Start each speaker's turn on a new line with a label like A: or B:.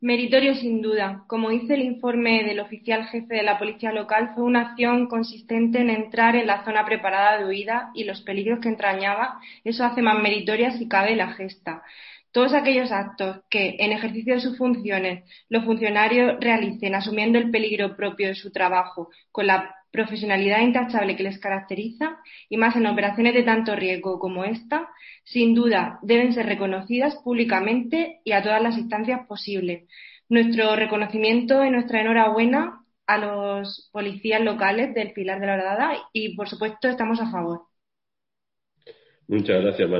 A: Meritorio sin duda. Como dice el informe del oficial jefe de la policía local, fue una acción consistente en entrar en la zona preparada de huida y los peligros que entrañaba. Eso hace más meritoria, si cabe, la gesta. Todos aquellos actos que, en ejercicio de sus funciones, los funcionarios realicen asumiendo el peligro propio de su trabajo con la profesionalidad intachable que les caracteriza, y más en operaciones de tanto riesgo como esta, sin duda deben ser reconocidas públicamente y a todas las instancias posibles. Nuestro reconocimiento y nuestra enhorabuena a los policías locales del Pilar de la Horadada y, por supuesto, estamos a favor.
B: Muchas gracias, María.